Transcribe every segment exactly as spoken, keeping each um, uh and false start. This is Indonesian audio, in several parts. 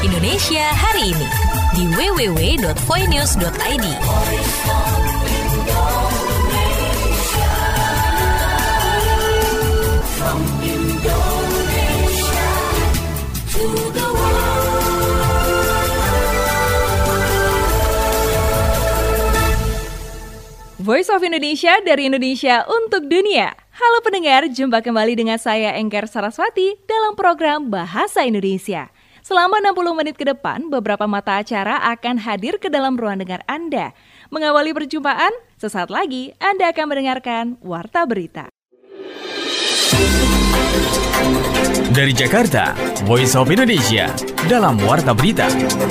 Indonesia hari ini di w w w dot voinews dot i d. Voice of Indonesia dari Indonesia untuk dunia. Halo pendengar, jumpa kembali dengan saya Engker Saraswati dalam program Bahasa Indonesia. Selama enam puluh menit ke depan, beberapa mata acara akan hadir ke dalam ruang dengar Anda. Mengawali perjumpaan, sesaat lagi Anda akan mendengarkan Warta Berita. Dari Jakarta, Voice of Indonesia dalam Warta Berita.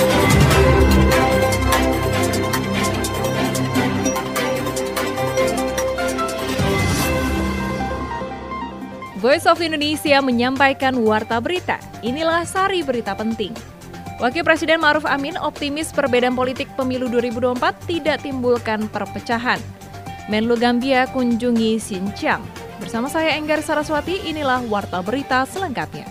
Voice of Indonesia menyampaikan Warta Berita. Inilah sari berita penting. Wakil Presiden Ma'ruf Amin optimis perbedaan politik pemilu dua ribu dua puluh empat tidak timbulkan perpecahan. Menlu Gambia kunjungi Xinjiang. Bersama saya Enggar Saraswati, inilah Warta Berita selengkapnya.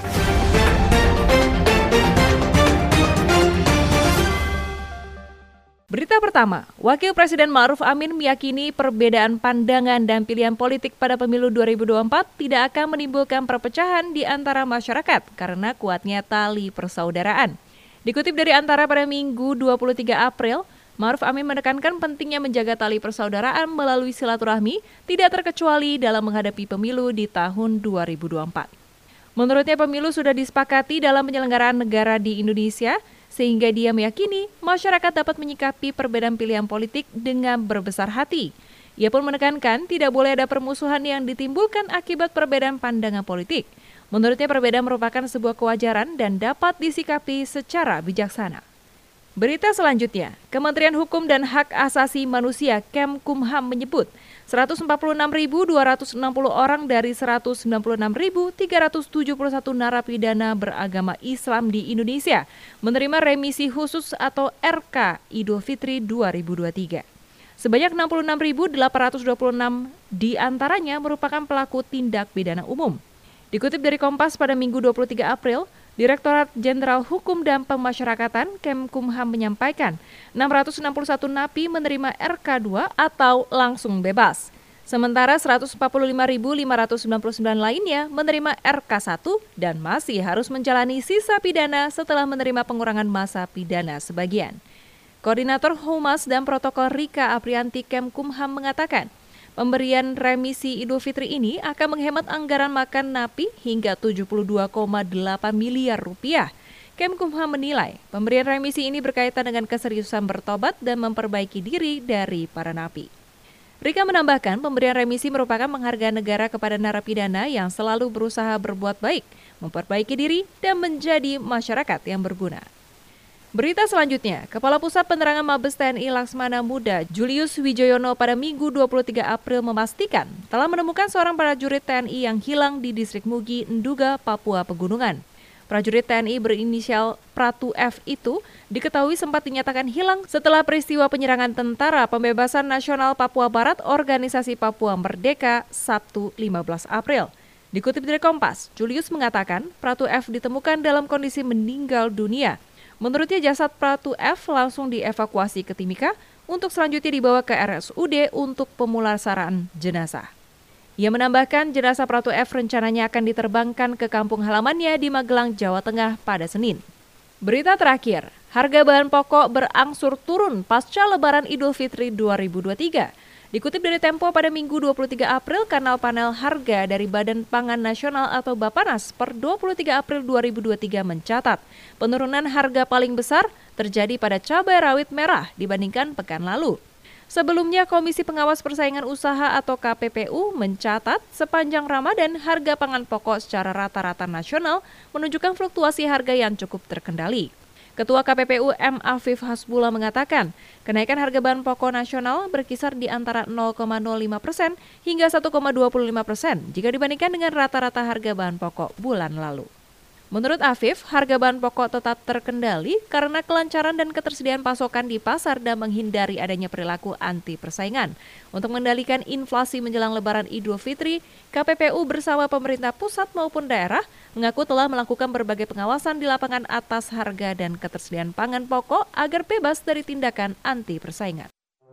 Berita pertama, Wakil Presiden Ma'ruf Amin meyakini perbedaan pandangan dan pilihan politik pada pemilu dua ribu dua puluh empat tidak akan menimbulkan perpecahan di antara masyarakat karena kuatnya tali persaudaraan. Dikutip dari Antara pada Minggu dua puluh tiga April, Ma'ruf Amin menekankan pentingnya menjaga tali persaudaraan melalui silaturahmi tidak terkecuali dalam menghadapi pemilu di tahun dua ribu dua puluh empat. Menurutnya pemilu sudah disepakati dalam penyelenggaraan negara di Indonesia, sehingga dia meyakini masyarakat dapat menyikapi perbedaan pilihan politik dengan berbesar hati. Ia pun menekankan tidak boleh ada permusuhan yang ditimbulkan akibat perbedaan pandangan politik. Menurutnya perbedaan merupakan sebuah kewajaran dan dapat disikapi secara bijaksana. Berita selanjutnya, Kementerian Hukum dan Hak Asasi Manusia Kemkumham menyebut seratus empat puluh enam ribu dua ratus enam puluh orang dari seratus sembilan puluh enam ribu tiga ratus tujuh puluh satu narapidana beragama Islam di Indonesia menerima remisi khusus atau R K Idul Fitri dua ribu dua puluh tiga. Sebanyak enam puluh enam ribu delapan ratus dua puluh enam di antaranya merupakan pelaku tindak pidana umum. Dikutip dari Kompas pada Minggu dua puluh tiga April, Direktorat Jenderal Hukum dan Pemasyarakatan Kemkumham menyampaikan enam ratus enam puluh satu napi menerima R K dua atau langsung bebas. Sementara seratus empat puluh lima ribu lima ratus sembilan puluh sembilan lainnya menerima R K satu dan masih harus menjalani sisa pidana setelah menerima pengurangan masa pidana sebagian. Koordinator Humas dan Protokol Rika Aprianti Kemkumham mengatakan, pemberian remisi Idul Fitri ini akan menghemat anggaran makan napi hingga tujuh puluh dua koma delapan miliar rupiah. Kemkumham menilai pemberian remisi ini berkaitan dengan keseriusan bertobat dan memperbaiki diri dari para napi. Rika menambahkan pemberian remisi merupakan penghargaan negara kepada narapidana yang selalu berusaha berbuat baik, memperbaiki diri, dan menjadi masyarakat yang berguna. Berita selanjutnya, Kepala Pusat Penerangan Mabes T N I Laksmana Muda Julius Wijoyono pada Minggu dua puluh tiga April memastikan telah menemukan seorang prajurit T N I yang hilang di distrik Mugi, Nduga, Papua Pegunungan. Prajurit T N I berinisial Pratu F itu diketahui sempat dinyatakan hilang setelah peristiwa penyerangan Tentara Pembebasan Nasional Papua Barat Organisasi Papua Merdeka Sabtu lima belas April. Dikutip dari Kompas, Julius mengatakan Pratu F ditemukan dalam kondisi meninggal dunia. Menurutnya jasad Pratu F langsung dievakuasi ke Timika untuk selanjutnya dibawa ke R S U D untuk pemulasaran jenazah. Ia menambahkan jenazah Pratu F rencananya akan diterbangkan ke kampung halamannya di Magelang, Jawa Tengah pada Senin. Berita terakhir, harga bahan pokok berangsur turun pasca Lebaran Idul Fitri dua ribu dua puluh tiga. Dikutip dari Tempo pada Minggu dua puluh tiga April, kanal panel harga dari Badan Pangan Nasional atau Bappenas per dua puluh tiga April dua ribu dua puluh tiga mencatat penurunan harga paling besar terjadi pada cabai rawit merah dibandingkan pekan lalu. Sebelumnya, Komisi Pengawas Persaingan Usaha atau K P P U mencatat sepanjang Ramadan harga pangan pokok secara rata-rata nasional menunjukkan fluktuasi harga yang cukup terkendali. Ketua K P P U M. Afif Hasbullah mengatakan, kenaikan harga bahan pokok nasional berkisar di antara nol koma nol lima persen hingga satu koma dua lima persen jika dibandingkan dengan rata-rata harga bahan pokok bulan lalu. Menurut Afif, harga bahan pokok tetap terkendali karena kelancaran dan ketersediaan pasokan di pasar dan menghindari adanya perilaku anti persaingan. Untuk mengendalikan inflasi menjelang Lebaran Idul Fitri, K P P U bersama pemerintah pusat maupun daerah mengaku telah melakukan berbagai pengawasan di lapangan atas harga dan ketersediaan pangan pokok agar bebas dari tindakan anti persaingan.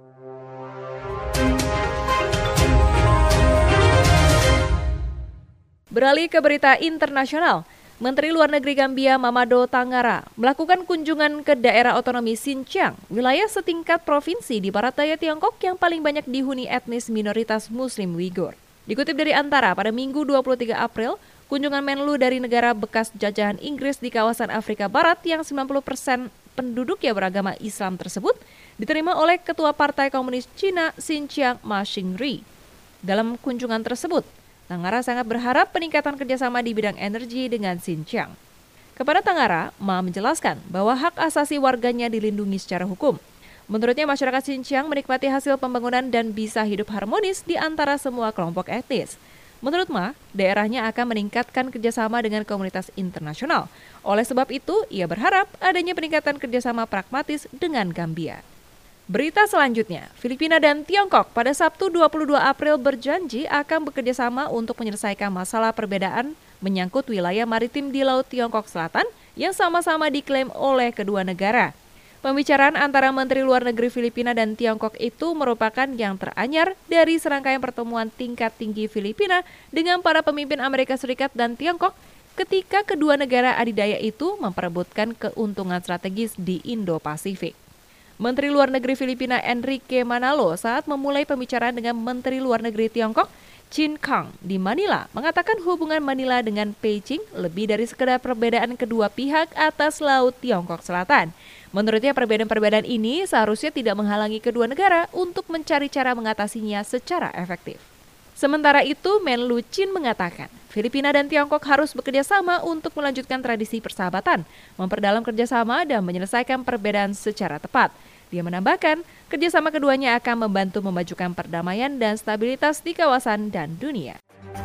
Beralih ke berita internasional. Menteri Luar Negeri Gambia Mamadou Tangara melakukan kunjungan ke daerah otonomi Xinjiang, wilayah setingkat provinsi di barat daya Tiongkok yang paling banyak dihuni etnis minoritas Muslim Uighur. Dikutip dari Antara, pada Minggu dua puluh tiga April, kunjungan Menlu dari negara bekas jajahan Inggris di kawasan Afrika Barat yang sembilan puluh persen penduduknya beragama Islam tersebut diterima oleh Ketua Partai Komunis Cina Xinjiang Ma Xingri. Dalam kunjungan tersebut, Tangara sangat berharap peningkatan kerjasama di bidang energi dengan Xinjiang. Kepada Tangara, Ma menjelaskan bahwa hak asasi warganya dilindungi secara hukum. Menurutnya masyarakat Xinjiang menikmati hasil pembangunan dan bisa hidup harmonis di antara semua kelompok etnis. Menurut Ma, daerahnya akan meningkatkan kerjasama dengan komunitas internasional. Oleh sebab itu, ia berharap adanya peningkatan kerjasama pragmatis dengan Gambia. Berita selanjutnya, Filipina dan Tiongkok pada Sabtu dua puluh dua April berjanji akan bekerjasama untuk menyelesaikan masalah perbedaan menyangkut wilayah maritim di Laut Tiongkok Selatan yang sama-sama diklaim oleh kedua negara. Pembicaraan antara Menteri Luar Negeri Filipina dan Tiongkok itu merupakan yang teranyar dari serangkaian pertemuan tingkat tinggi Filipina dengan para pemimpin Amerika Serikat dan Tiongkok ketika kedua negara adidaya itu memperebutkan keuntungan strategis di Indo-Pasifik. Menteri Luar Negeri Filipina Enrique Manalo saat memulai pembicaraan dengan Menteri Luar Negeri Tiongkok Qin Kang di Manila mengatakan hubungan Manila dengan Beijing lebih dari sekedar perbedaan kedua pihak atas Laut Tiongkok Selatan. Menurutnya perbedaan-perbedaan ini seharusnya tidak menghalangi kedua negara untuk mencari cara mengatasinya secara efektif. Sementara itu, Menlu Qin mengatakan, Filipina dan Tiongkok harus bekerja sama untuk melanjutkan tradisi persahabatan, memperdalam kerjasama dan menyelesaikan perbedaan secara tepat. Dia menambahkan, kerjasama keduanya akan membantu memajukan perdamaian dan stabilitas di kawasan dan dunia.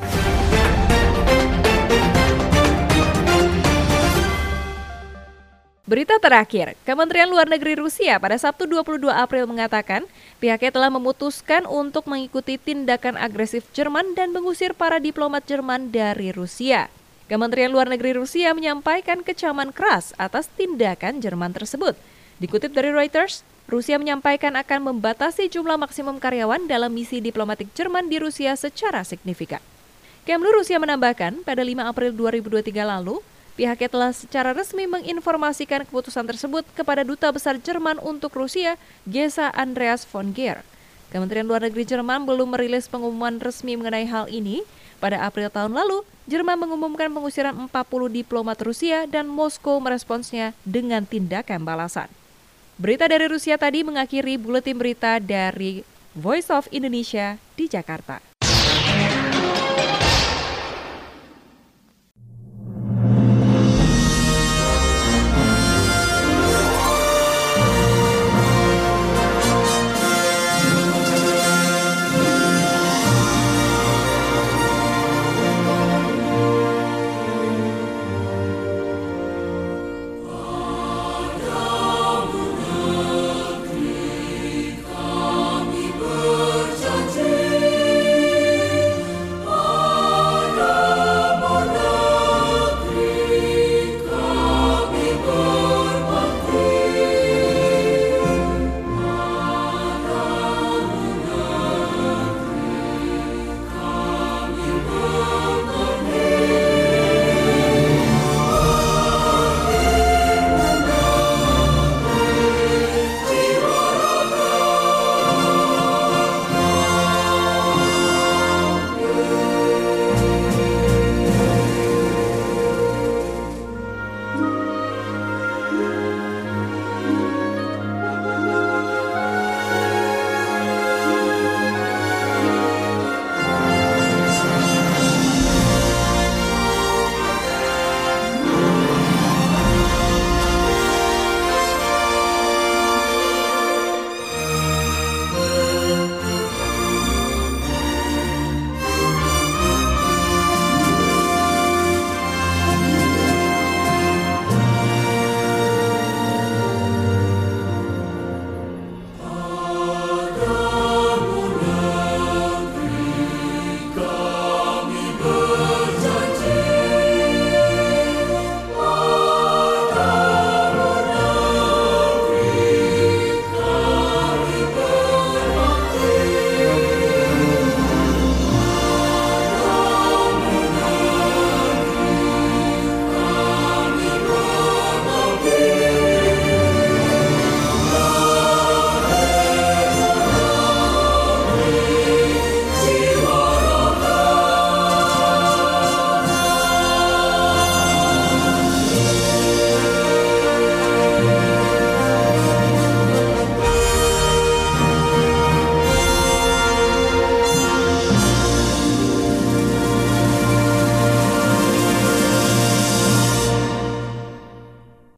Berita terakhir, Kementerian Luar Negeri Rusia pada Sabtu dua puluh dua April mengatakan pihaknya telah memutuskan untuk mengikuti tindakan agresif Jerman dan mengusir para diplomat Jerman dari Rusia. Kementerian Luar Negeri Rusia menyampaikan kecaman keras atas tindakan Jerman tersebut. Dikutip dari Reuters, Rusia menyampaikan akan membatasi jumlah maksimum karyawan dalam misi diplomatik Jerman di Rusia secara signifikan. Kemlu Rusia menambahkan pada lima April dua ribu dua puluh tiga lalu, pihaknya telah secara resmi menginformasikan keputusan tersebut kepada Duta Besar Jerman untuk Rusia, Gesa Andreas von Geer. Kementerian Luar Negeri Jerman belum merilis pengumuman resmi mengenai hal ini. Pada April tahun lalu, Jerman mengumumkan pengusiran empat puluh diplomat Rusia dan Moskow meresponsnya dengan tindakan balasan. Berita dari Rusia tadi mengakhiri buletin berita dari Voice of Indonesia di Jakarta.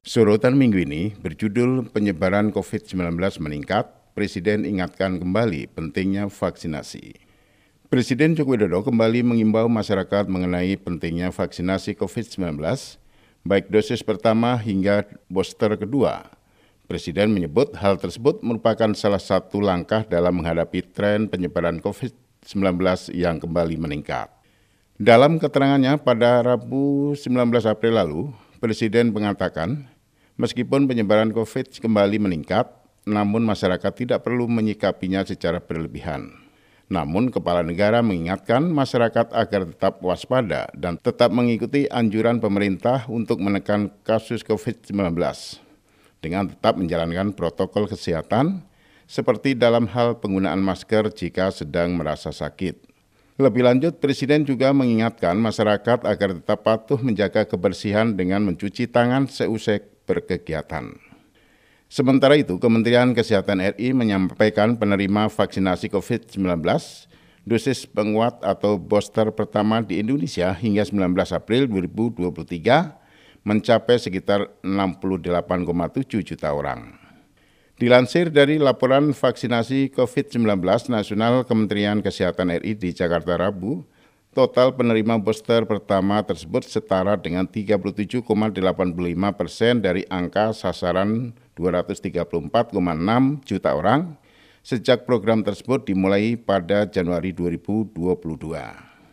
Sorotan minggu ini berjudul Penyebaran covid sembilan belas meningkat, Presiden ingatkan kembali pentingnya vaksinasi. Presiden Joko Widodo kembali mengimbau masyarakat mengenai pentingnya vaksinasi covid sembilan belas, baik dosis pertama hingga booster kedua. Presiden menyebut hal tersebut merupakan salah satu langkah dalam menghadapi tren penyebaran covid sembilan belas yang kembali meningkat. Dalam keterangannya pada Rabu sembilan belas April lalu, Presiden mengatakan, meskipun penyebaran COVID kembali meningkat, namun masyarakat tidak perlu menyikapinya secara berlebihan. Namun, Kepala Negara mengingatkan masyarakat agar tetap waspada dan tetap mengikuti anjuran pemerintah untuk menekan kasus covid sembilan belas dengan tetap menjalankan protokol kesehatan seperti dalam hal penggunaan masker jika sedang merasa sakit. Lebih lanjut, Presiden juga mengingatkan masyarakat agar tetap patuh menjaga kebersihan dengan mencuci tangan seusai berkegiatan. Sementara itu, Kementerian Kesehatan R I menyampaikan penerima vaksinasi covid sembilan belas dosis penguat atau booster pertama di Indonesia hingga sembilan belas April dua ribu dua puluh tiga mencapai sekitar enam puluh delapan koma tujuh juta orang. Dilansir dari laporan vaksinasi covid sembilan belas Nasional Kementerian Kesehatan R I di Jakarta Rabu, total penerima booster pertama tersebut setara dengan tiga puluh tujuh koma delapan puluh lima persen dari angka sasaran dua ratus tiga puluh empat koma enam juta orang sejak program tersebut dimulai pada Januari dua ribu dua puluh dua.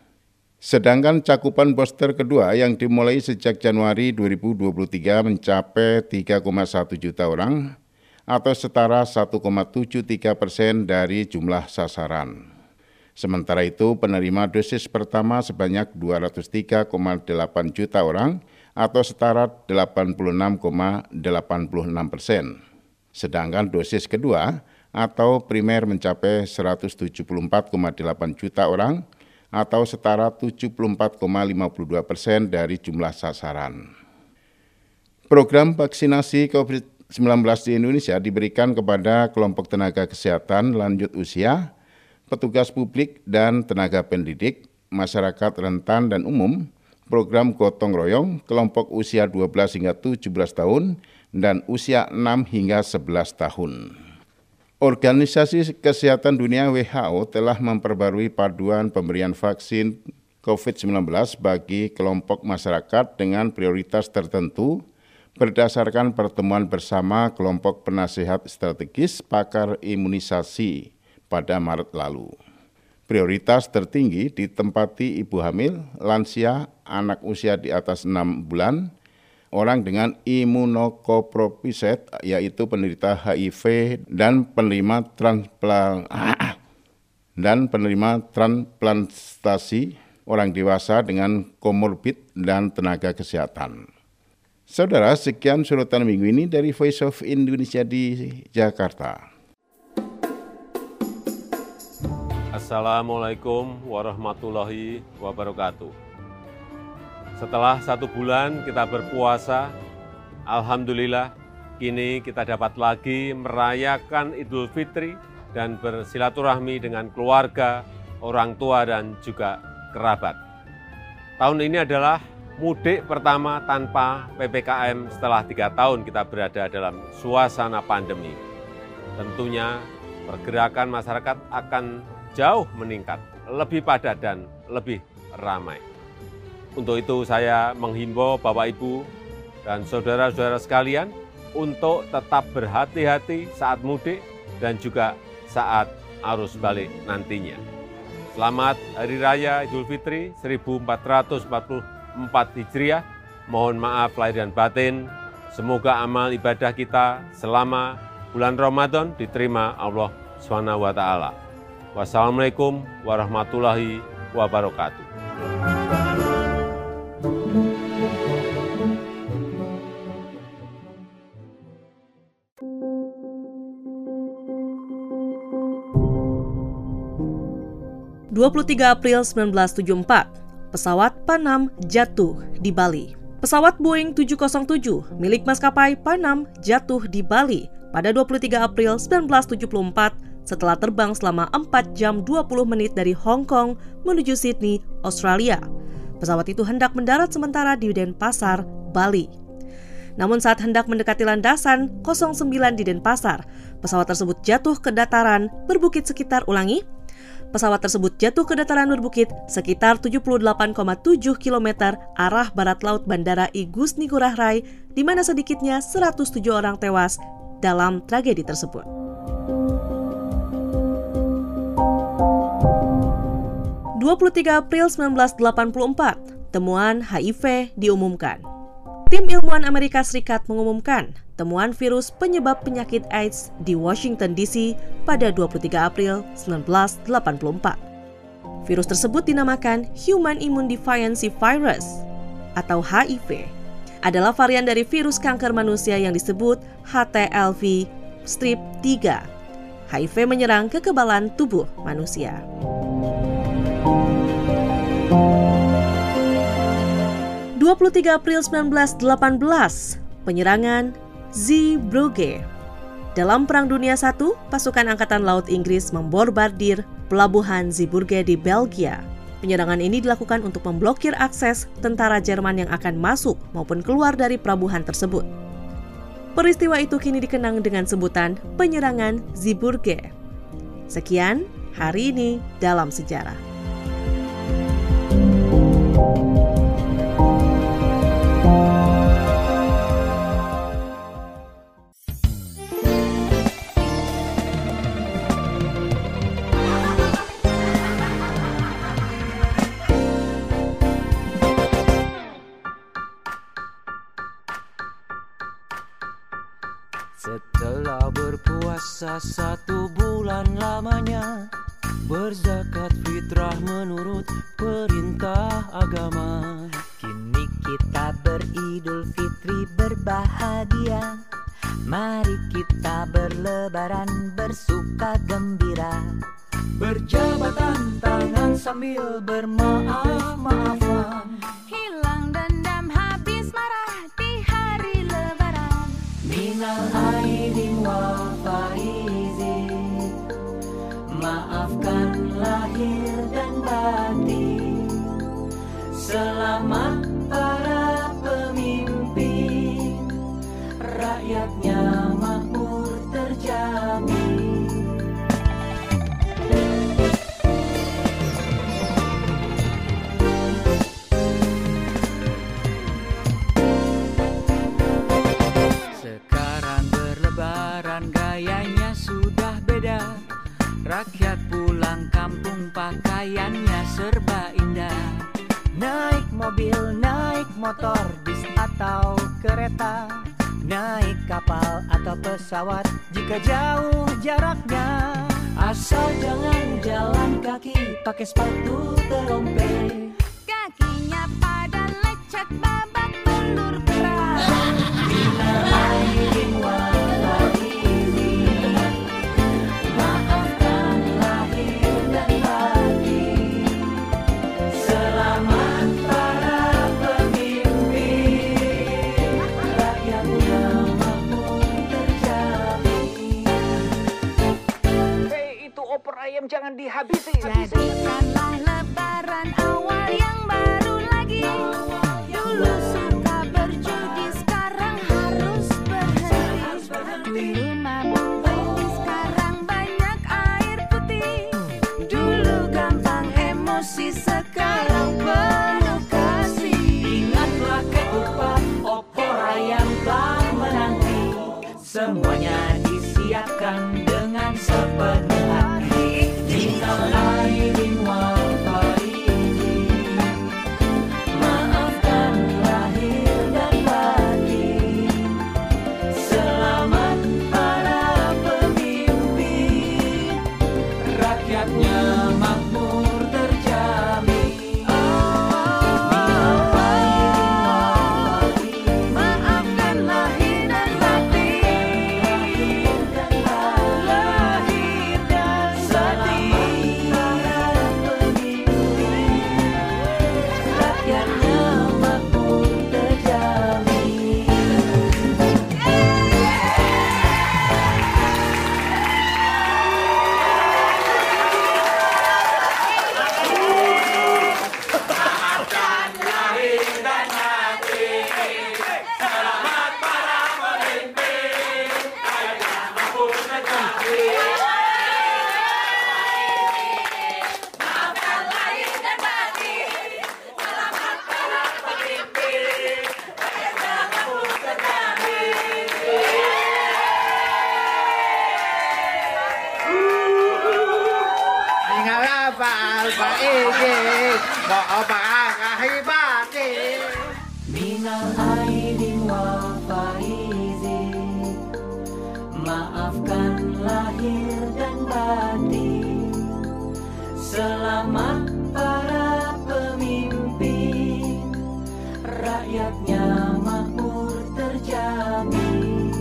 Sedangkan cakupan booster kedua yang dimulai sejak Januari dua ribu dua puluh tiga mencapai tiga koma satu juta orang atau setara satu koma tujuh tiga persen dari jumlah sasaran. Sementara itu, penerima dosis pertama sebanyak dua ratus tiga koma delapan juta orang atau setara delapan puluh enam koma delapan puluh enam persen. Sedangkan dosis kedua atau primer mencapai seratus tujuh puluh empat koma delapan juta orang atau setara tujuh puluh empat koma lima puluh dua persen dari jumlah sasaran. Program vaksinasi covid sembilan belas di Indonesia diberikan kepada kelompok tenaga kesehatan lanjut usia, petugas publik dan tenaga pendidik, masyarakat rentan dan umum, program gotong royong, kelompok usia dua belas hingga tujuh belas tahun, dan usia enam hingga sebelas tahun. Organisasi Kesehatan Dunia W H O telah memperbarui panduan pemberian vaksin covid sembilan belas bagi kelompok masyarakat dengan prioritas tertentu berdasarkan pertemuan bersama kelompok penasehat strategis pakar imunisasi pada Maret lalu. Prioritas tertinggi ditempati ibu hamil, lansia, anak usia di atas enam bulan, orang dengan imunokompromited yaitu penderita H I V dan penerima transplant dan penerima transplantasi, orang dewasa dengan komorbid dan tenaga kesehatan. Saudara, sekian sorotan minggu ini dari Voice of Indonesia di Jakarta. Assalamualaikum warahmatullahi wabarakatuh. Setelah satu bulan kita berpuasa, alhamdulillah kini kita dapat lagi merayakan Idul Fitri dan bersilaturahmi dengan keluarga, orang tua dan juga kerabat. Tahun ini adalah mudik pertama tanpa P P K M setelah tiga tahun kita berada dalam suasana pandemi. Tentunya pergerakan masyarakat akan jauh meningkat, lebih padat dan lebih ramai. Untuk itu saya menghimbau Bapak Ibu dan saudara-saudara sekalian untuk tetap berhati-hati saat mudik dan juga saat arus balik nantinya. Selamat Hari Raya Idul Fitri seribu empat ratus empat puluh empat Hijriah, mohon maaf lahir dan batin, semoga amal ibadah kita selama bulan Ramadan diterima Allah subhanahu wa taala. Wassalamualaikum warahmatullahi wabarakatuh. dua puluh tiga April seribu sembilan ratus tujuh puluh empat, pesawat Panam jatuh di Bali. Pesawat Boeing tujuh nol tujuh milik maskapai Panam jatuh di Bali pada dua puluh tiga April seribu sembilan ratus tujuh puluh empat setelah terbang selama empat jam dua puluh menit dari Hong Kong menuju Sydney, Australia. Pesawat itu hendak mendarat sementara di Denpasar, Bali. Namun saat hendak mendekati landasan nol sembilan di Denpasar, pesawat tersebut jatuh ke dataran berbukit sekitar ulangi. Pesawat tersebut jatuh ke dataran berbukit sekitar tujuh puluh delapan koma tujuh kilometer arah barat laut Bandara I Gusti Ngurah Rai, di mana sedikitnya seratus tujuh orang tewas dalam tragedi tersebut. dua puluh tiga April seribu sembilan ratus delapan puluh empat, temuan H I V diumumkan. Tim ilmuwan Amerika Serikat mengumumkan temuan virus penyebab penyakit AIDS di Washington D C pada dua puluh tiga April seribu sembilan ratus delapan puluh empat. Virus tersebut dinamakan Human Immunodeficiency Virus atau H I V. Adalah varian dari virus kanker manusia yang disebut H T L V tiga. H I V menyerang kekebalan tubuh manusia. dua puluh tiga April seribu sembilan ratus delapan belas, penyerangan Zeebrugge. Dalam Perang Dunia Satu, pasukan Angkatan Laut Inggris memborbardir pelabuhan Zeebrugge di Belgia. Penyerangan ini dilakukan untuk memblokir akses tentara Jerman yang akan masuk maupun keluar dari pelabuhan tersebut. Peristiwa itu kini dikenang dengan sebutan penyerangan Zeebrugge. Sekian hari ini dalam sejarah. Setelah berpuasa satu bulan lamanya, berzakat fitrah menurut perintah agama. Kini kita beridul fitri berbahagia. Mari kita berlebaran bersuka gembira. Berjabatan tangan sambil bermaaf-maafan. Hilang dendam habis marah di hari lebaran. Minal aidin wal faizin, maafkan lahir dan batin. Selamat para pemimpin, rakyatnya makmur terjamin. Sekarang berlebaran gayanya sudah beda. Rakyat pulang kampung pakaiannya serba indah. Naik mobil, naik motor, bis atau kereta. Naik kapal atau pesawat jika jauh jaraknya. Asal jangan jalan kaki pakai sepatu terompe. Kakinya pada lecet babak belur berat. Minal aidin wal faizin, maafkan lahir dan batin. Selamat para pemimpin, rakyatnya makmur terjamin. Hei, itu opor ayam jangan dihabisi. Jadikanlah lebaran awal yang baru lagi. Dulu suka berjudi, sekarang harus berhenti. Dulu mabuk baby, sekarang banyak air putih. Dulu gampang emosi, sekarang penuh kasih. Ingatlah ketupat opor ayam telah menanti. Semuanya disiapkan dengan sepenuh hati. Minal aidin wal faizin, maafkan lahir dan batin. Selamat para pemimpin, rakyatnya makmur terjamin. Minal aidin wal faizin, Maafkan lahir dan batin. lahir dan batin. Lahir dan batin. Selamat para Minal aidin wal faizin, maafkan lahir dan batin. Selamat para pemimpin, rakyatnya makmur terjamin.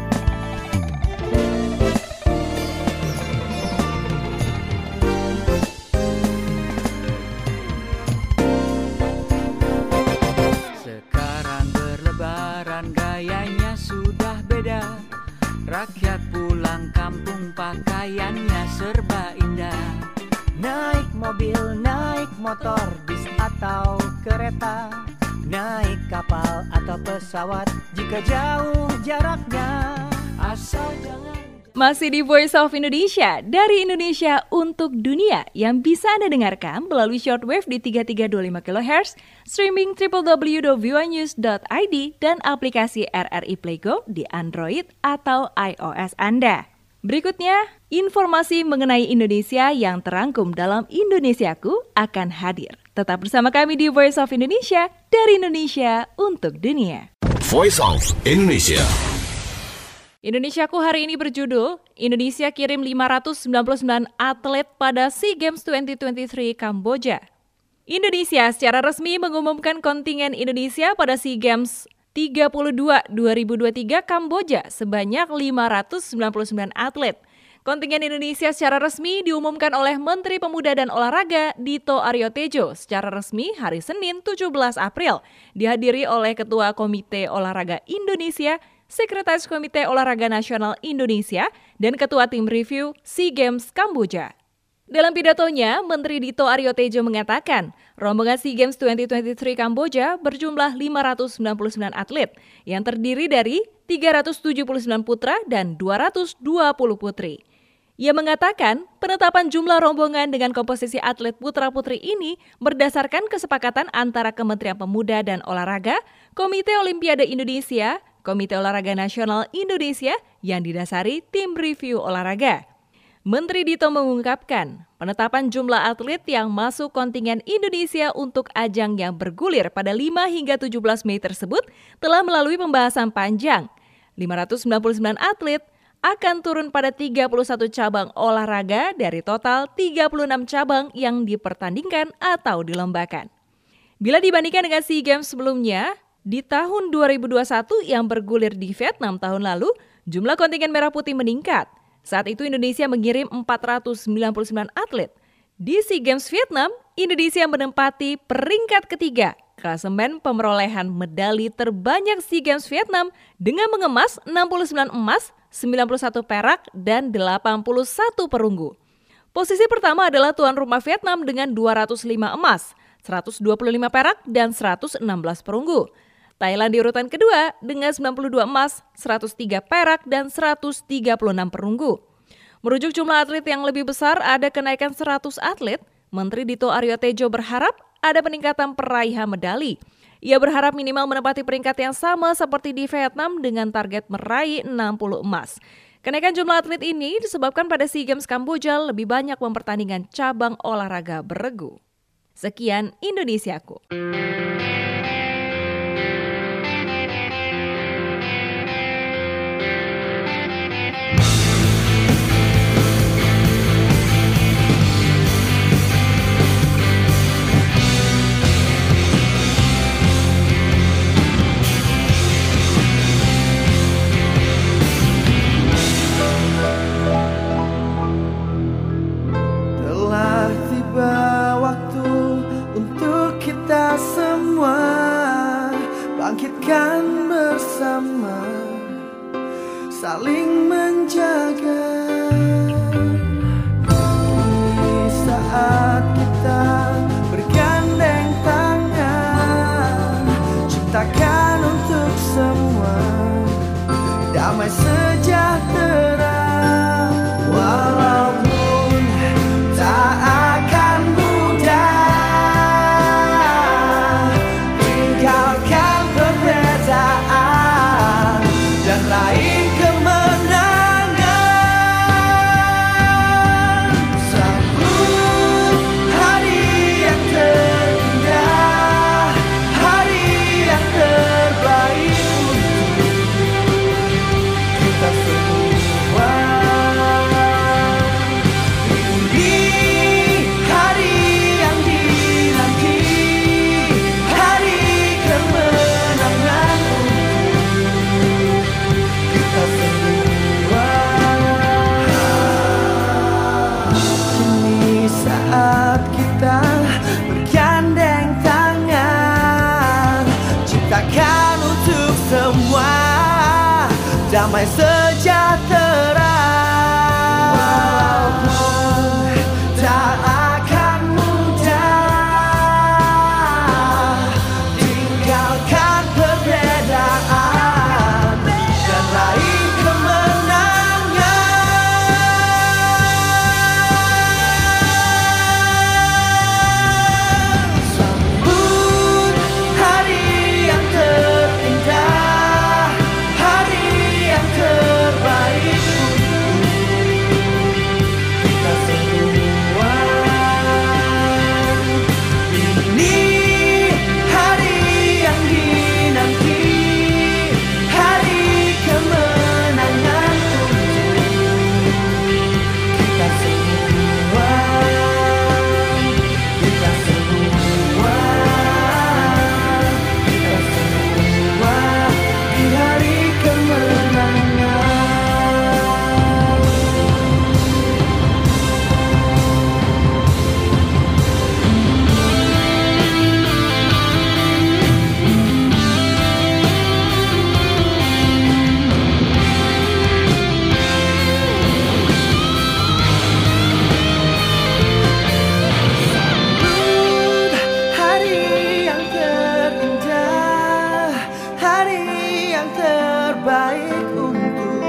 Sekarang berlebaran gayanya sudah beda. Rakyat pulang kampung pakaiannya serba indah. Naik mobil, naik motor, bis atau kereta, naik kapal atau pesawat jika jauh jaraknya. Asal jangan. Masih di Voice of Indonesia, dari Indonesia untuk dunia, yang bisa Anda dengarkan melalui shortwave di tiga tiga dua lima kilohertz, streaming w w w dot v o a news dot i d, dan aplikasi R R I Play Go di Android atau iOS Anda. Berikutnya, informasi mengenai Indonesia yang terangkum dalam Indonesiaku akan hadir. Tetap bersama kami di Voice of Indonesia, dari Indonesia untuk dunia. Voice of Indonesia. Indonesiaku hari ini berjudul, Indonesia kirim lima ratus sembilan puluh sembilan atlet pada SEA Games dua ribu dua puluh tiga Kamboja. Indonesia secara resmi mengumumkan kontingen Indonesia pada SEA Games tiga puluh dua dua ribu dua puluh tiga Kamboja sebanyak lima ratus sembilan puluh sembilan atlet. Kontingen Indonesia secara resmi diumumkan oleh Menteri Pemuda dan Olahraga Dito Aryo Tejo secara resmi hari Senin tujuh belas April, dihadiri oleh Ketua Komite Olahraga Indonesia, Sekretaris Komite Olahraga Nasional Indonesia, dan Ketua Tim Review SEA Games Kamboja. Dalam pidatonya, Menteri Dito Aryo Tejo mengatakan, rombongan SEA Games dua ribu dua puluh tiga Kamboja berjumlah lima ratus sembilan puluh sembilan atlet yang terdiri dari tiga ratus tujuh puluh sembilan putra dan dua ratus dua puluh putri. Ia mengatakan, penetapan jumlah rombongan dengan komposisi atlet putra-putri ini berdasarkan kesepakatan antara Kementerian Pemuda dan Olahraga, Komite Olimpiade Indonesia, Komite Olahraga Nasional Indonesia yang didasari Tim Review Olahraga. Menteri Dito mengungkapkan, penetapan jumlah atlet yang masuk kontingen Indonesia untuk ajang yang bergulir pada lima hingga tujuh belas Mei tersebut telah melalui pembahasan panjang. lima ratus sembilan puluh sembilan atlet akan turun pada tiga puluh satu cabang olahraga dari total tiga puluh enam cabang yang dipertandingkan atau dilombakan. Bila dibandingkan dengan SEA Games sebelumnya, di tahun dua ribu dua puluh satu yang bergulir di Vietnam tahun lalu, jumlah kontingen merah putih meningkat. Saat itu Indonesia mengirim empat ratus sembilan puluh sembilan atlet. Di SEA Games Vietnam, Indonesia menempati peringkat ketiga klasemen pemerolehan medali terbanyak SEA Games Vietnam dengan mengemas enam puluh sembilan emas, sembilan puluh satu perak, dan delapan puluh satu perunggu. Posisi pertama adalah tuan rumah Vietnam dengan dua ratus lima emas, seratus dua puluh lima perak, dan seratus enam belas perunggu. Thailand di urutan kedua dengan sembilan puluh dua emas, seratus tiga perak, dan seratus tiga puluh enam perunggu. Merujuk jumlah atlet yang lebih besar ada kenaikan seratus atlet, Menteri Dito Aryo Tejo berharap ada peningkatan peraihan medali. Ia berharap minimal menempati peringkat yang sama seperti di Vietnam dengan target meraih enam puluh emas. Kenaikan jumlah atlet ini disebabkan pada SEA Games Kamboja lebih banyak mempertandingkan cabang olahraga beregu. Sekian Indonesiaku. Bangkitkan bersama, saling menjaga. Di saat kita bergandeng tangan, ciptakan untuk semua damai sejahtera. Walaupun tak akan mudah, tinggalkan perbedaan dan raih kemenangan. Sambut hari yang terbaik. damai sejahtera. Walaupun tak akan mudah, tinggalkan perbedaan dan raih kemenangan. Sambut hari yang terindah, hari yang terbaik untuk kita semua. Ini hari yang dinanti, hari kemenangan untuk kita semua. Kita semua, kita semua di hari kemenangan. Sambut hari yang terindah, hari yang terbaik untuk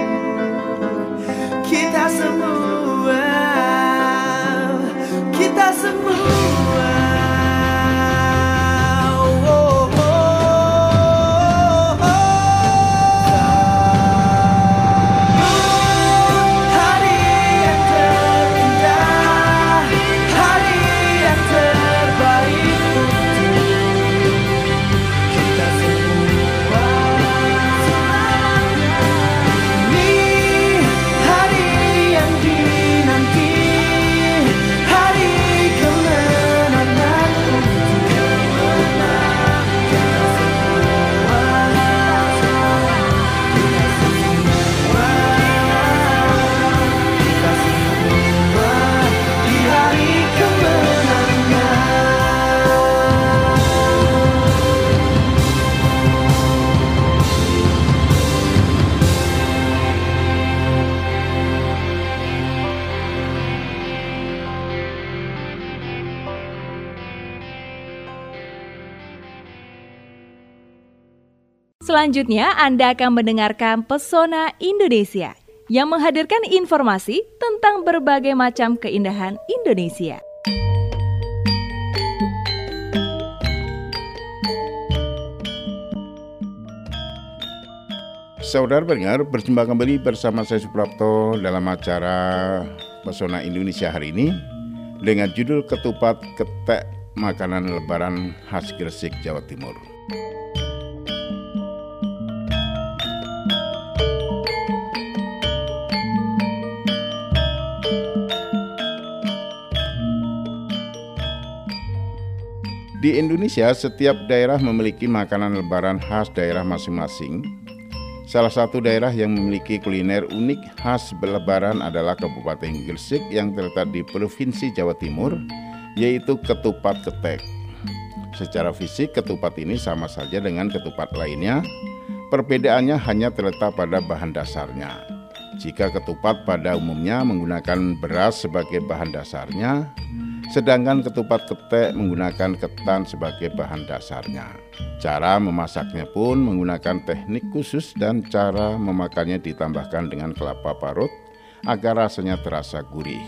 kita semua, kita semua. Oh, oh, oh, oh. Hari yang terindah, hari yang terbaik untuk kita semua. Ini hari yang dinanti, hari kemenangan untuk kita semua. Kita semua, kita semua di hari kemenangan. Selanjutnya, Anda akan mendengarkan Pesona Indonesia yang menghadirkan informasi tentang berbagai macam keindahan Indonesia. Saudara pendengar, berjumpa kembali bersama saya Suprapto dalam acara Pesona Indonesia hari ini dengan judul Ketupat Ketek, makanan lebaran khas Gresik, Jawa Timur. Di Indonesia, setiap daerah memiliki makanan lebaran khas daerah masing-masing. Salah satu daerah yang memiliki kuliner unik khas lebaran adalah Kabupaten Gresik yang terletak di Provinsi Jawa Timur, yaitu ketupat ketek. Secara fisik, ketupat ini sama saja dengan ketupat lainnya. Perbedaannya hanya terletak pada bahan dasarnya. Jika ketupat pada umumnya menggunakan beras sebagai bahan dasarnya, sedangkan ketupat ketek menggunakan ketan sebagai bahan dasarnya. Cara memasaknya pun menggunakan teknik khusus dan cara memakannya ditambahkan dengan kelapa parut agar rasanya terasa gurih.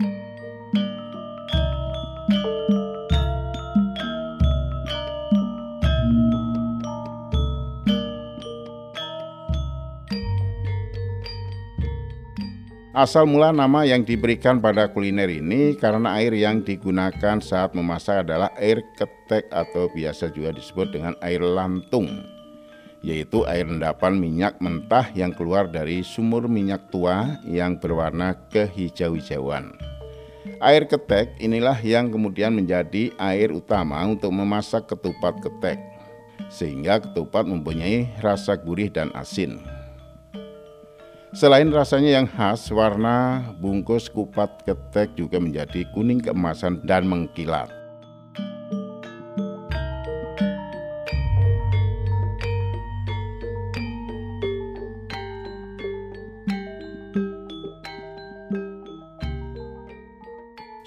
Asal mula nama yang diberikan pada kuliner ini karena air yang digunakan saat memasak adalah air ketek atau biasa juga disebut dengan air lantung, yaitu air endapan minyak mentah yang keluar dari sumur minyak tua yang berwarna kehijau-hijauan. Air ketek inilah yang kemudian menjadi air utama untuk memasak ketupat ketek, sehingga ketupat mempunyai rasa gurih dan asin. Selain rasanya yang khas, warna bungkus kupat ketek juga menjadi kuning keemasan dan mengkilat.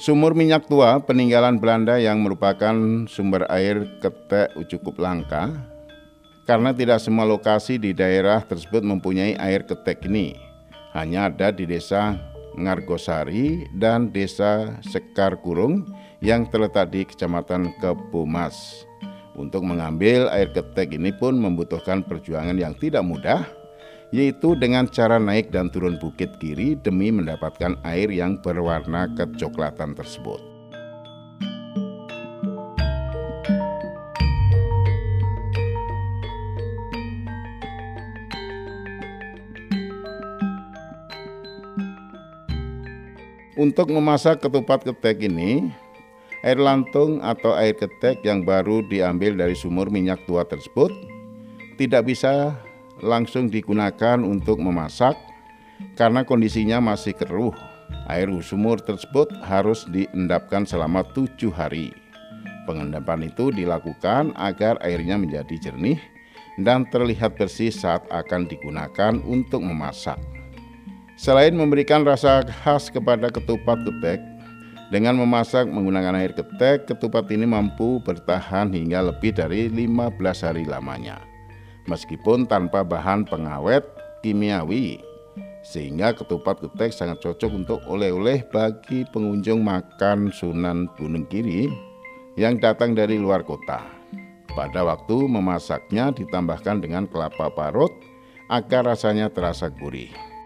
Sumur minyak tua peninggalan Belanda yang merupakan sumber air ketek cukup langka karena tidak semua lokasi di daerah tersebut mempunyai air ketek ini. Hanya ada di desa Ngargosari dan desa Sekar Kurung yang terletak di Kecamatan Kebomas. Untuk mengambil air ketek ini pun membutuhkan perjuangan yang tidak mudah, yaitu dengan cara naik dan turun bukit kiri demi mendapatkan air yang berwarna kecoklatan tersebut. Untuk memasak ketupat ketek ini, air lantung atau air ketek yang baru diambil dari sumur minyak tua tersebut tidak bisa langsung digunakan untuk memasak karena kondisinya masih keruh. Air sumur tersebut harus diendapkan selama tujuh hari. Pengendapan itu dilakukan agar airnya menjadi jernih dan terlihat bersih saat akan digunakan untuk memasak. Selain memberikan rasa khas kepada ketupat ketek, dengan memasak menggunakan air ketek, ketupat ini mampu bertahan hingga lebih dari lima belas hari lamanya, meskipun tanpa bahan pengawet kimiawi, sehingga ketupat ketek sangat cocok untuk oleh-oleh bagi pengunjung makan Sunan Gunung Kiri yang datang dari luar kota. Pada waktu memasaknya ditambahkan dengan kelapa parut agar rasanya terasa gurih.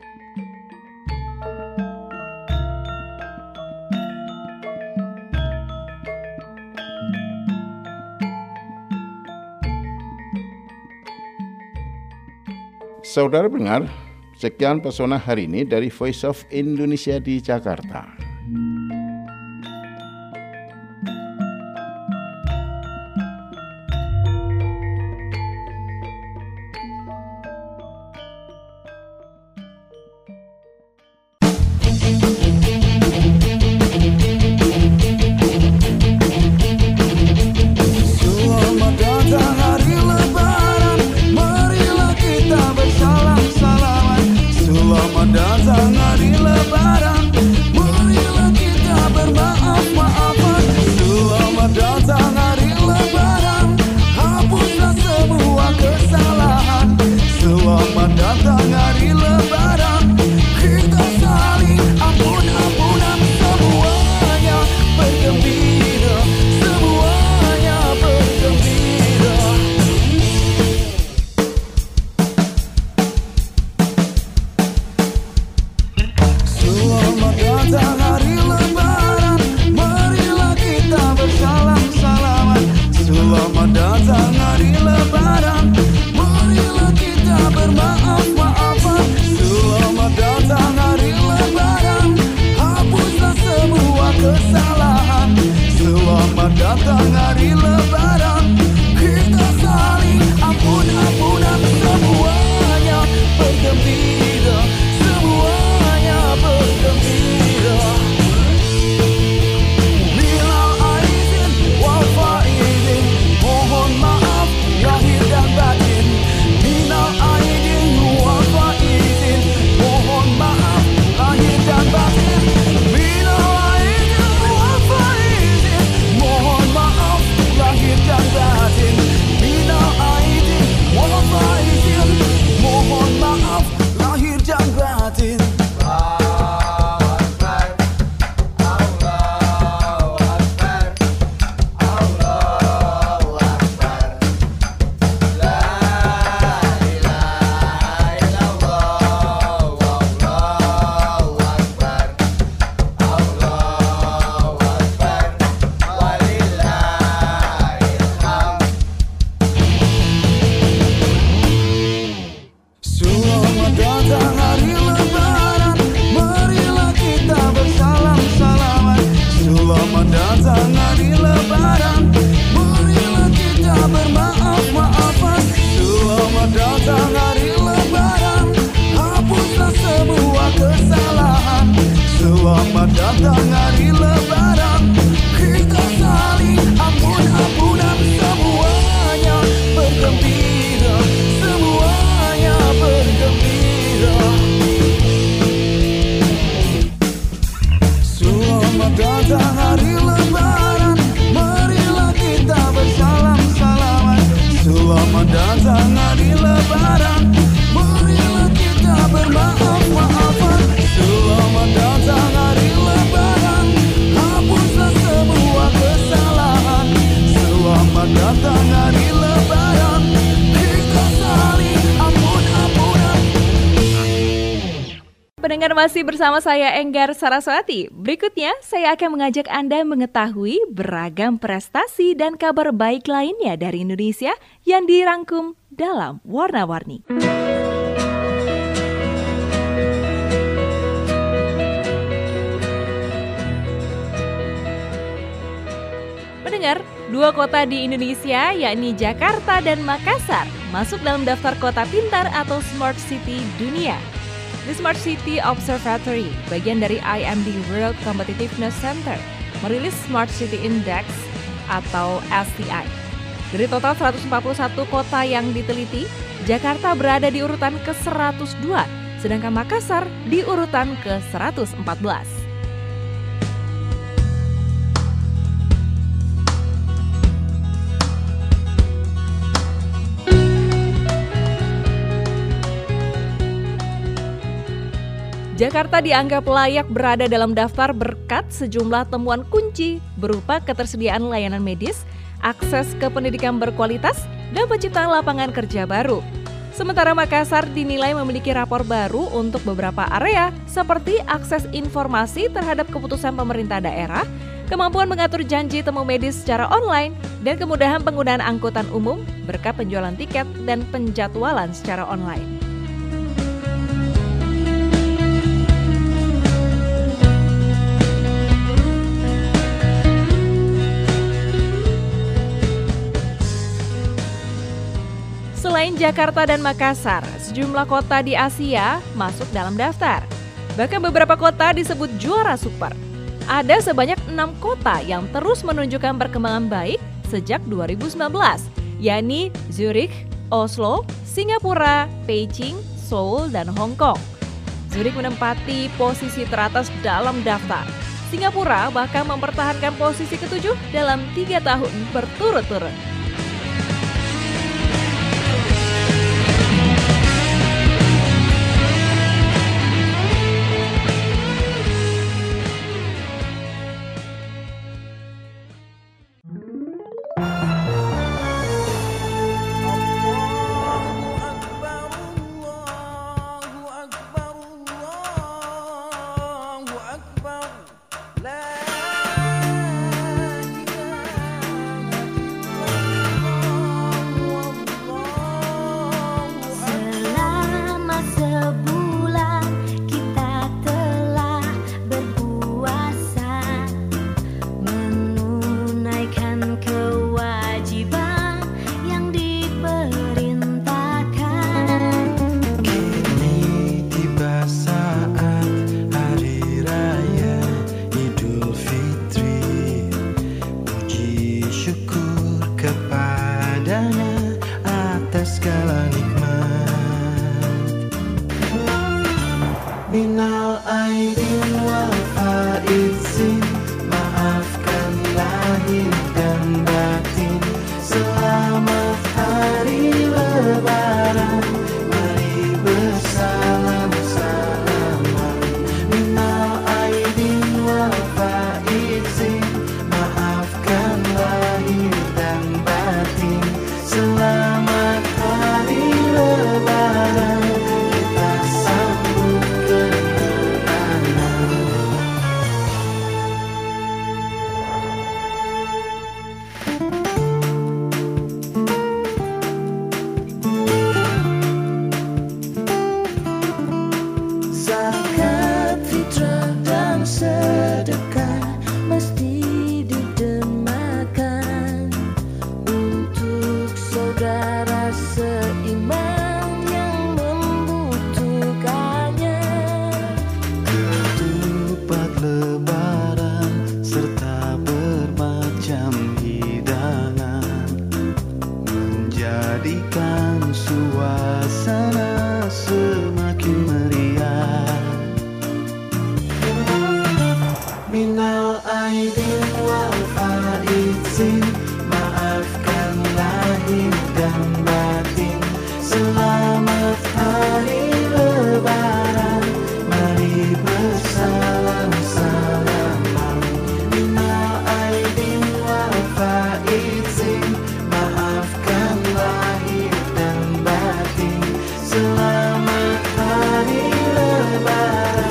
Saudara pendengar, sekian pesona hari ini dari Voice of Indonesia di Jakarta. Lebaran, marilah kita bermaaf-maafan. Selamat Pendengar masih bersama saya Enggar Saraswati. Berikutnya saya akan mengajak Anda mengetahui beragam prestasi dan kabar baik lainnya dari Indonesia yang dirangkum dalam Warna-Warni. Pendengar, dua kota di Indonesia yakni Jakarta dan Makassar masuk dalam daftar kota pintar atau Smart City dunia. The Smart City Observatory, bagian dari I M D World Competitiveness Center, merilis Smart City Index atau S C I. Dari total seratus empat puluh satu kota yang diteliti, Jakarta berada di urutan ke seratus dua, sedangkan Makassar di urutan ke seratus empat belas. Jakarta dianggap layak berada dalam daftar berkat sejumlah temuan kunci berupa ketersediaan layanan medis, akses ke pendidikan berkualitas, dan penciptaan lapangan kerja baru. Sementara Makassar dinilai memiliki rapor baru untuk beberapa area seperti akses informasi terhadap keputusan pemerintah daerah, kemampuan mengatur janji temu medis secara online, dan kemudahan penggunaan angkutan umum berkat penjualan tiket dan penjadwalan secara online. Selain Jakarta dan Makassar, sejumlah kota di Asia masuk dalam daftar. Bahkan beberapa kota disebut juara super. Ada sebanyak enam kota yang terus menunjukkan perkembangan baik sejak dua ribu sembilan belas, yakni Zurich, Oslo, Singapura, Beijing, Seoul, dan Hong Kong. Zurich menempati posisi teratas dalam daftar. Singapura bahkan mempertahankan posisi ketujuh dalam tiga tahun berturut-turut. Minal aidin wal faizin, maafkan lahir dan batin. Selamat hari lebaran, mari bersalam-salaman. Minal aidin wal faizin, maafkan lahir dan batin. Selamat hari lebaran, kita sambut kemenangan. Zakat, fitrah, dan sedekah mesti didermakan untuk saudara seiman yang membutuhkannya. Ketupat lebaran serta bermacam hidangan menjadikan suasana semakin meriah. Minal aidin wal faizin, maafkan lahir dan batin. Selamat hari lebaran, mari bersalam-salaman. Minal aidin wal faizin, maafkan lahir dan batin. Selamat hari lebaran.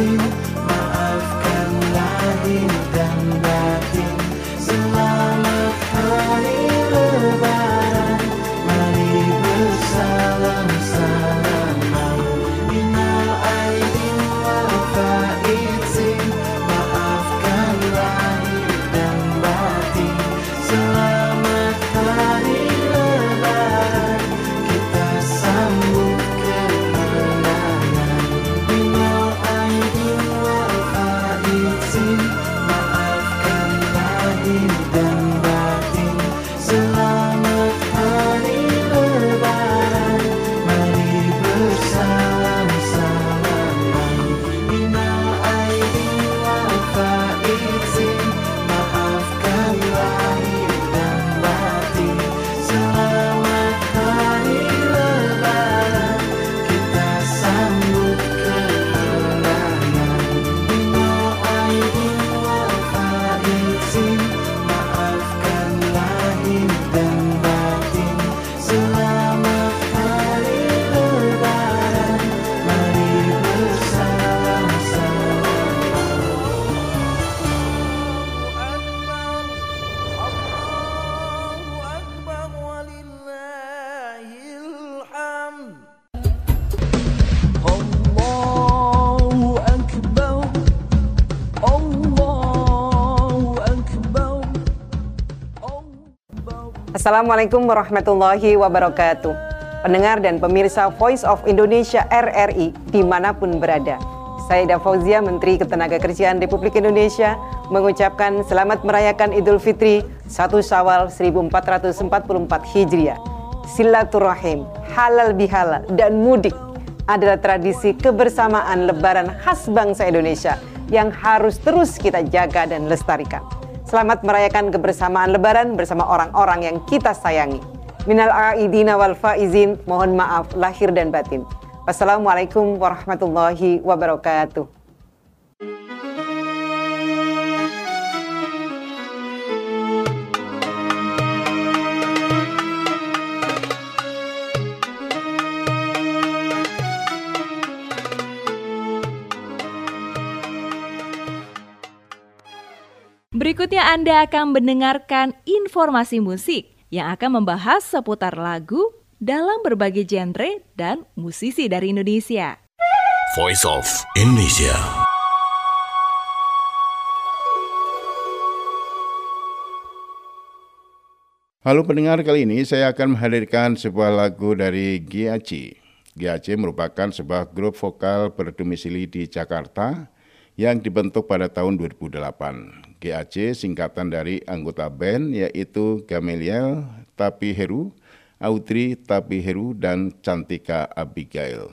izin, maafkan lahir dan batin. Selamat hari lebaran, mari bersalam-salaman. Minal aidin wal faizin, maafkan lahir dan batin. Selamat hari lebaran, kita sambut kemenangan. Minal aidin wal faizin, maafkan lahir dan batin. Selamat hari lebaran, mari bersalam-salaman. Minal aidin wal faizin, maafkan lahir dan batin. Selamat hari lebaran, kita sambut kemenangan. Minal aidin wal faizin, maafkan lahir dan batin. Selamat hari lebaran, mari bersalam-salaman. Allahu Akbar, Allahu Akbar, Assalamualaikum warahmatullahi wabarakatuh. Pendengar dan pemirsa Voice of Indonesia R R I dimanapun berada, saya Ida Fauzia, Menteri Ketenagakerjaan Republik Indonesia, mengucapkan selamat merayakan Idul Fitri satu Syawal seribu empat ratus empat puluh empat Hijriah. Silaturahim, halal bihalal, dan mudik adalah tradisi kebersamaan Lebaran khas bangsa Indonesia yang harus terus kita jaga dan lestarikan. Selamat merayakan kebersamaan Lebaran bersama orang-orang yang kita sayangi. Minal aidina wal faizin, mohon maaf lahir dan batin. Wassalamualaikum warahmatullahi wabarakatuh. Berikutnya Anda akan mendengarkan informasi musik yang akan membahas seputar lagu dalam berbagai genre dan musisi dari Indonesia. Voice of Indonesia. Halo pendengar, kali ini saya akan menghadirkan sebuah lagu dari G A C. G A C merupakan sebuah grup vokal berdomisili di Jakarta yang dibentuk pada tahun dua ribu delapan. G A C singkatan dari anggota band yaitu Gamaliel Tapiheru, Audrey Tapiheru, dan Cantika Abigail.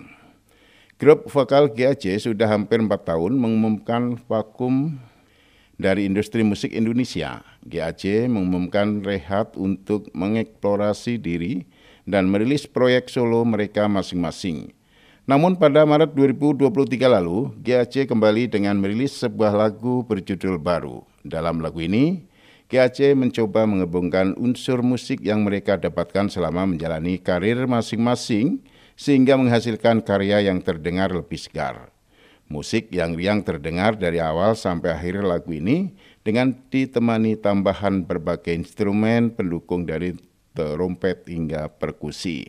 Grup vokal G A C sudah hampir empat tahun mengumumkan vakum dari industri musik Indonesia. G A C mengumumkan rehat untuk mengeksplorasi diri dan merilis proyek solo mereka masing-masing. Namun pada Maret dua ribu dua puluh tiga lalu, G A C kembali dengan merilis sebuah lagu berjudul Baru. Dalam lagu ini, G A C mencoba menggabungkan unsur musik yang mereka dapatkan selama menjalani karir masing-masing sehingga menghasilkan karya yang terdengar lebih segar. Musik yang riang terdengar dari awal sampai akhir lagu ini dengan ditemani tambahan berbagai instrumen pendukung dari trompet hingga perkusi.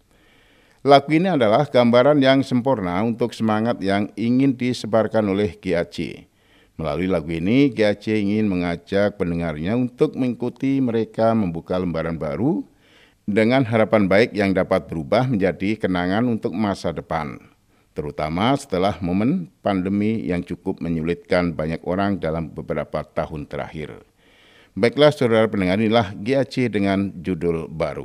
Lagu ini adalah gambaran yang sempurna untuk semangat yang ingin disebarkan oleh G A C. Melalui lagu ini, G A C ingin mengajak pendengarnya untuk mengikuti mereka membuka lembaran baru dengan harapan baik yang dapat berubah menjadi kenangan untuk masa depan, terutama setelah momen pandemi yang cukup menyulitkan banyak orang dalam beberapa tahun terakhir. Baiklah saudara pendengar, inilah G A C dengan judul Baru.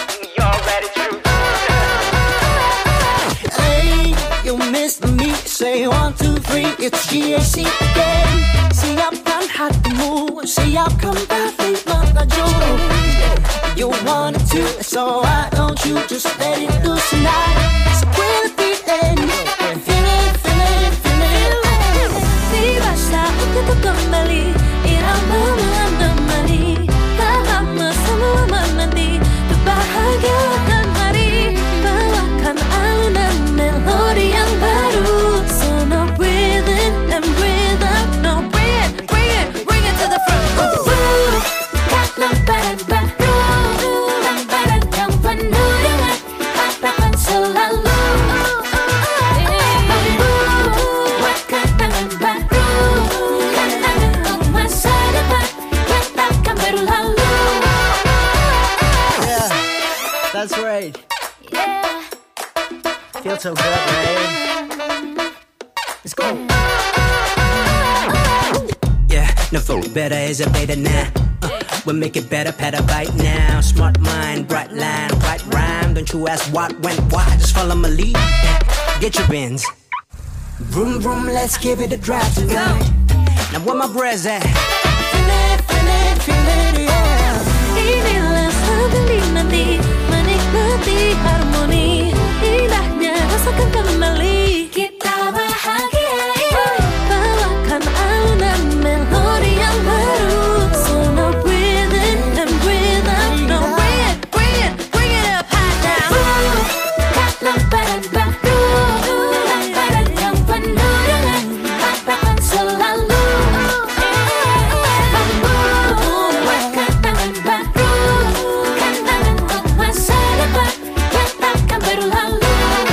Say say I'll come back, mga Joe. You wanted to, so why don't you just let it loose tonight? So we'll be in, feel it, feel it, feel it. Tiba saat kita kembali, irama menemani, dalam bersama menanti kebahagiaan hari. Bawakan alunan melodi yang baru. So no breathe in and breathe out, no bring it, bring it, bring it to the front. Woo, karena badan baru, badan yang penuh dengan harapan selalu. Buatkan tangan baru, tangan untuk masa depan yang takkan berlalu. Yeah, that's right. Yeah. Feel so good, right? Let's go. Yeah, no fool better is a better now. Uh, we'll make it better, petabyte now. Smart mind, bright line, right rhyme. Don't you ask what went why, just follow my lead. Get your bins. Vroom vroom, let's give it a drive tonight. Now where my breath's at? Feel it, feel it, feel it, yeah. Inilah sambil dinanti, menikmati harmoni. Indahnya rasakan kembali, kita bahagia. Bawakan alunan melodi yang baru. So no breathe in and breathe out, no bring it, bring it, bring it up high now. Karena badan baru, badan yang penuh dengan harapan selalu. Buatkan tangan baru, tangan untuk masa depan yang takkan berlalu.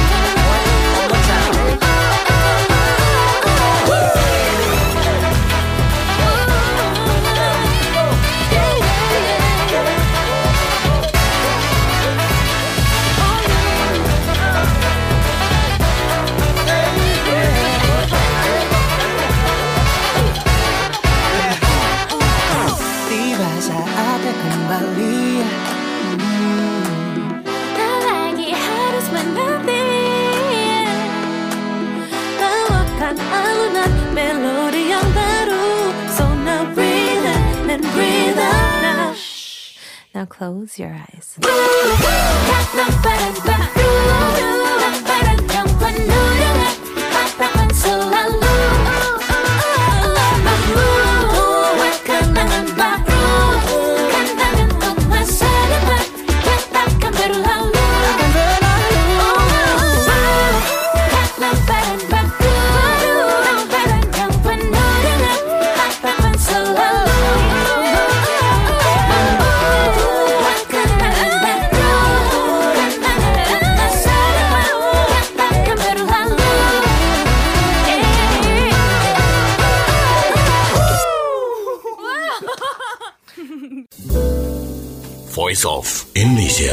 Tiba saatnya kembali. Tak lagi harus menanti. Bawakan alunan melodi yang baru. So now breathe in and breathe out now. Now close your eyes. Karena badan baru, badan yang penuh dengan harapan selalu. Buatkan tangan baru, tangan untuk masa depan yang takkan berlalu. Karena badan baru, badan yang penuh dengan harapan selalu. Buatkan tangan baru, tangan untuk masa depan yang takkan berlalu. Voice of Indonesia.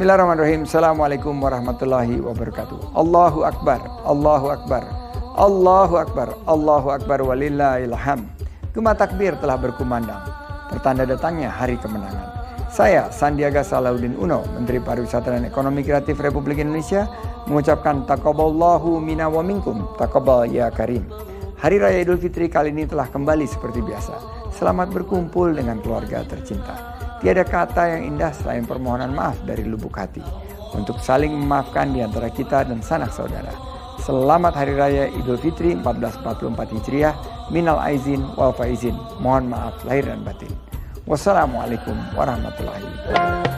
Bismillahirrahmanirrahim. Assalamualaikum warahmatullahi wabarakatuh. Allahu Akbar, Allahu Akbar, Allahu Akbar, Allahu Akbar walillahil hamd. Gema takbir telah berkumandang, pertanda datangnya hari kemenangan. Saya, Sandiaga Salahuddin Uno, Menteri Pariwisata dan Ekonomi Kreatif Republik Indonesia, mengucapkan taqabbalallahu minna wa minkum, taqabbal ya karim. Hari Raya Idul Fitri kali ini telah kembali seperti biasa. Selamat berkumpul dengan keluarga tercinta. Tiada kata yang indah selain permohonan maaf dari lubuk hati, untuk saling memaafkan di antara kita dan sanak saudara. Selamat Hari Raya Idul Fitri seribu empat ratus empat puluh empat Hijriah. Minal aizin wal faizin. Mohon maaf lahir dan batin. Wassalamualaikum warahmatullahi wabarakatuh.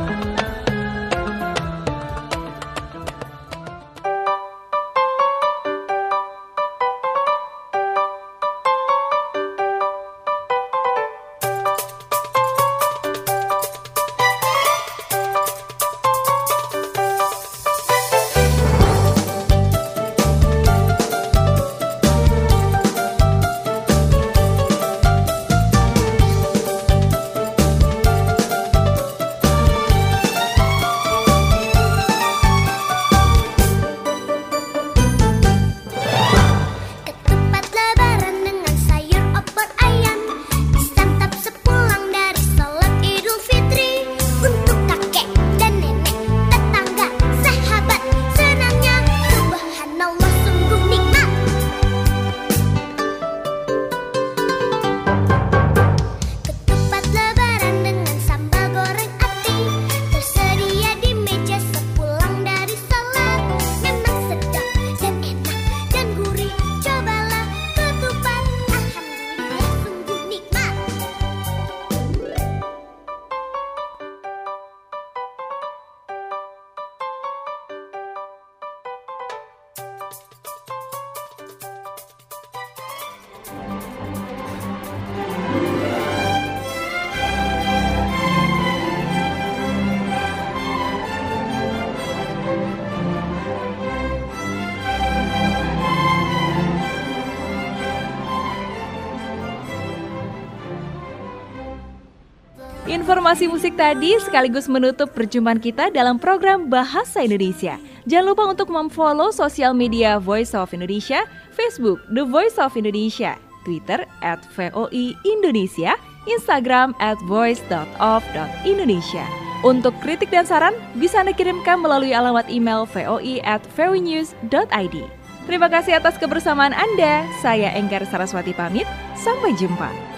Informasi musik tadi sekaligus menutup perjumpaan kita dalam program Bahasa Indonesia. Jangan lupa untuk memfollow sosial media Voice of Indonesia, Facebook The Voice of Indonesia, Twitter at V O I Indonesia, Instagram at voice dot of dot indonesia. Untuk kritik dan saran bisa Anda kirimkan melalui alamat email voi at voinews dot id. Terima kasih atas kebersamaan Anda. Saya Enggar Saraswati pamit. Sampai jumpa.